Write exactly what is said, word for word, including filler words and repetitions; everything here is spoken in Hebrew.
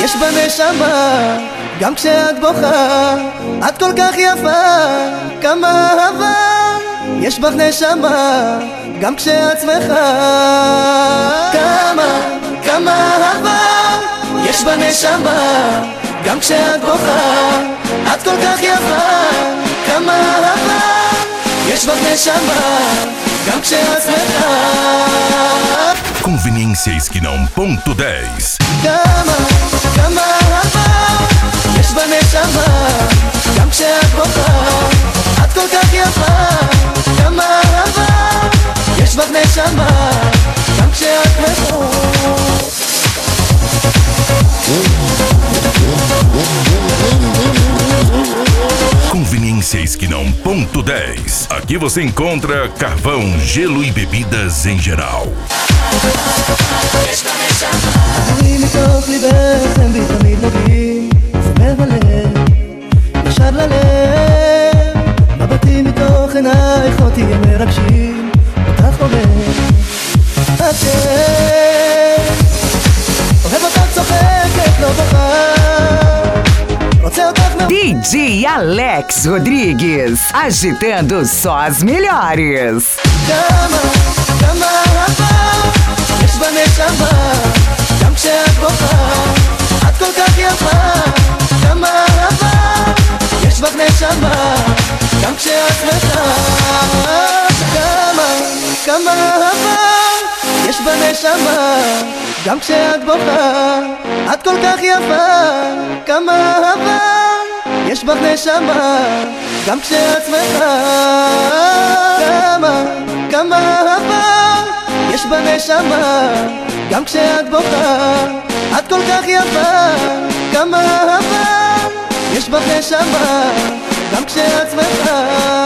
יש בנשמה, גם כשאת בוכה, את כל כך יפה, כמה אהבה יש בך נשמה, גם כשאת שמחה. כמה, כמה אהבה יש בנשמה, גם כשאת בוכה, את כל כך יפה, כמה אהבה יש בך נשמה, גם כשאת שמחה. Conveniência Esquinão ponto dez. כמה, כמה אהבה יש בנשמה, גם כשאת בוכה, את כל כך יפה, כמה אהבה יש בך נשמה, גם כשאת בוכה. Conveniência Esquinão ponto dez. Aqui você encontra carvão, gelo e bebidas em geral. אני מתוך ליבך, הם בי תמיד נוגעים, שמח בלב, ישר ללב, מבטים מתוך עינייך אותי הם מרגשים, אותך אוהב, אתם אוהב אותך צוחקת, לא בוכה, רוצה אותך מ... D J Alex Rodrigues, agitando só as melhores. כמה, כמה אהבה יש בנשמה, גם כשאת בוכה, את כל כך יפה, כמה אהבה יש בך נשמה, גם כשאת שמחה. כמה, כמה אהבה יש בנשמה, גם כשאת בוכה, את כל כך יפה, כמה אהבה יש בך נשמה, גם כשאת שמחה. כמה, כמה אהבה יש בנשמה, גם כשאת בוכה, את כל כך יפה, כמה אהבה יש בך נשמה, גם כשאת שמחה.